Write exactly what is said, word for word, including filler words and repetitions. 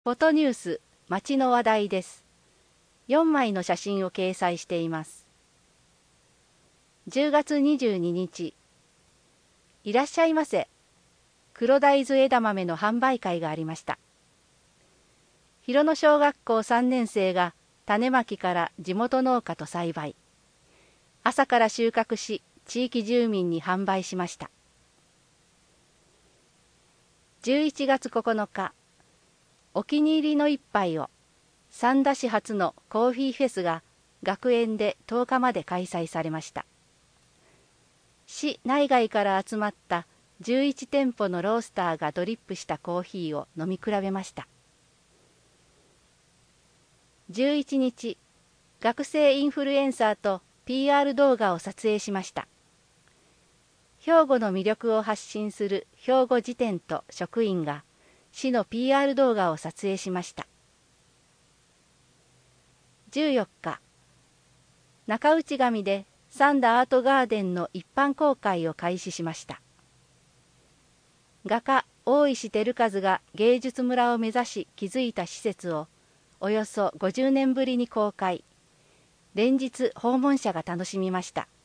フォトニュース、街の話題です。よんまいの写真を掲載しています。じゅうがつにじゅうににち、いらっしゃいませ。黒大豆枝豆の販売会がありました。広野小学校さんねんせいが種まきから地元農家と栽培。朝から収穫し、地域住民に販売しました。じゅういちがつここのか、お気に入りの一杯を、三田市初のコーヒーフェスが学園でとおかまで開催されました。市内外から集まったじゅういちてんぽのロースターがドリップしたコーヒーを飲み比べました。じゅういちにち、学生インフルエンサーと ピーアール 動画を撮影しました。兵庫の魅力を発信する兵庫辞典と職員が市の ピーアール 動画を撮影しました。じゅうよっか、中内上で三田アートガーデンの一般公開を開始しました。画家大石輝一が芸術村を目指し築いた施設をおよそごじゅうねんぶりに公開。連日訪問者が楽しみました。